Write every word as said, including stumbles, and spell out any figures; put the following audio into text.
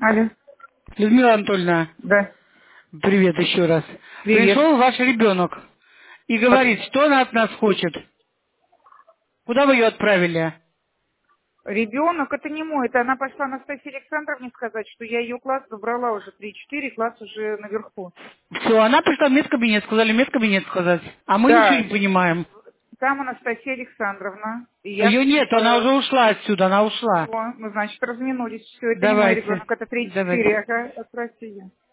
Алло. Людмила Анатольевна, Да. привет еще раз. Привет. Пришел ваш ребенок и От- говорит, что она от нас хочет. Куда вы ее отправили? Ребенок, это не мой, это она пошла Анастасии Александровне сказать, что я ее класс забрала уже три-четыре, класс уже наверху. Все, она пришла в медкабинет, сказали медкабинет сказать. А мы ничего Да, не понимаем. там Анастасия Александровна, и я, Ее нет, она э, уже ушла отсюда, она ушла. всё, ну, значит, разминулись, все, это не мой Давайте, ребенок, это три-четыре, давайте. ага, отправьте ее.